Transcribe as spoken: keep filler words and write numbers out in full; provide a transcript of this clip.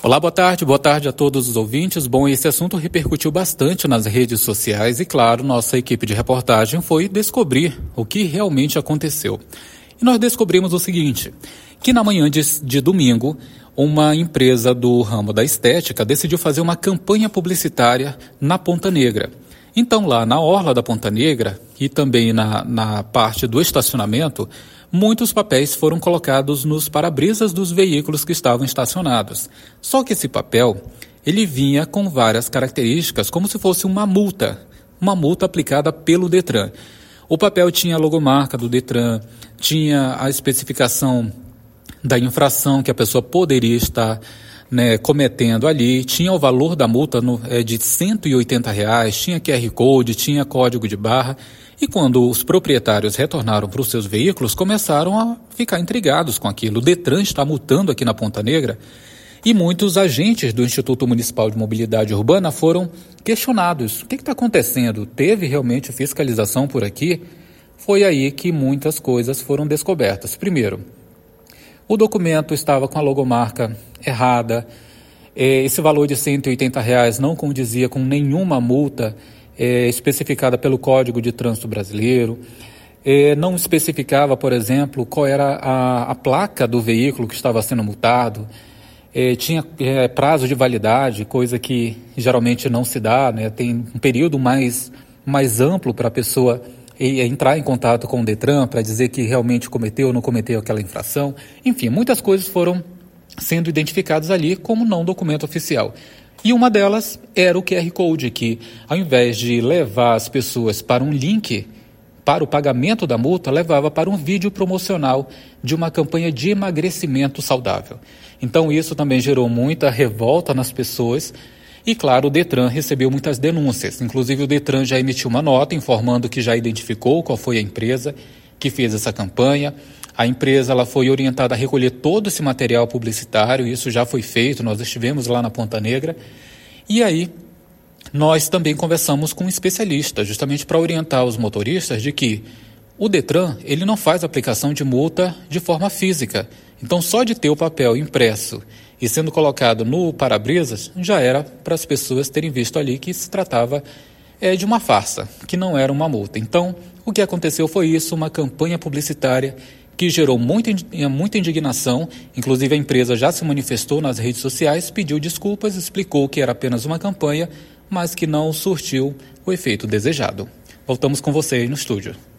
Olá, boa tarde, boa tarde a todos os ouvintes. Bom, esse assunto repercutiu bastante nas redes sociais e, claro, nossa equipe de reportagem foi descobrir o que realmente aconteceu. E nós descobrimos o seguinte, que na manhã de, de domingo, uma empresa do ramo da estética decidiu fazer uma campanha publicitária na Ponta Negra. Então, lá na orla da Ponta Negra e também na, na parte do estacionamento, muitos papéis foram colocados nos para-brisas dos veículos que estavam estacionados. Só que esse papel, ele vinha com várias características, como se fosse uma multa, uma multa aplicada pelo Detran. O papel tinha a logomarca do Detran, tinha a especificação da infração que a pessoa poderia estar né, cometendo ali, tinha o valor da multa no, é, de cento e oitenta reais, tinha Q R Code, tinha código de barra. E quando os proprietários retornaram para os seus veículos, começaram a ficar intrigados com aquilo. O Detran está multando aqui na Ponta Negra e muitos agentes do Instituto Municipal de Mobilidade Urbana foram questionados. O que está acontecendo? Teve realmente fiscalização por aqui? Foi aí que muitas coisas foram descobertas. Primeiro, o documento estava com a logomarca errada, esse valor de cento e oitenta reais não condizia com nenhuma multa É, especificada pelo Código de Trânsito Brasileiro, é, não especificava, por exemplo, qual era a, a placa do veículo que estava sendo multado, é, tinha é, prazo de validade, coisa que geralmente não se dá, né? Tem um período mais, mais amplo para a pessoa e, e entrar em contato com o Detran para dizer que realmente cometeu ou não cometeu aquela infração. Enfim, muitas coisas foram sendo identificadas ali como não documento oficial. E uma delas era o Q R Code, que ao invés de levar as pessoas para um link para o pagamento da multa, levava para um vídeo promocional de uma campanha de emagrecimento saudável. Então isso também gerou muita revolta nas pessoas e, claro, o Detran recebeu muitas denúncias. Inclusive o Detran já emitiu uma nota informando que já identificou qual foi a empresa que fez essa campanha. A empresa ela foi orientada a recolher todo esse material publicitário, isso já foi feito, nós estivemos lá na Ponta Negra. E aí, nós também conversamos com um especialista, justamente para orientar os motoristas de que o Detran ele não faz aplicação de multa de forma física. Então, só de ter o papel impresso e sendo colocado no para-brisas, já era para as pessoas terem visto ali que se tratava é, de uma farsa, que não era uma multa. Então, o que aconteceu foi isso, uma campanha publicitária que gerou muita, muita indignação, inclusive a empresa já se manifestou nas redes sociais, pediu desculpas, explicou que era apenas uma campanha, mas que não surtiu o efeito desejado. Voltamos com você aí no estúdio.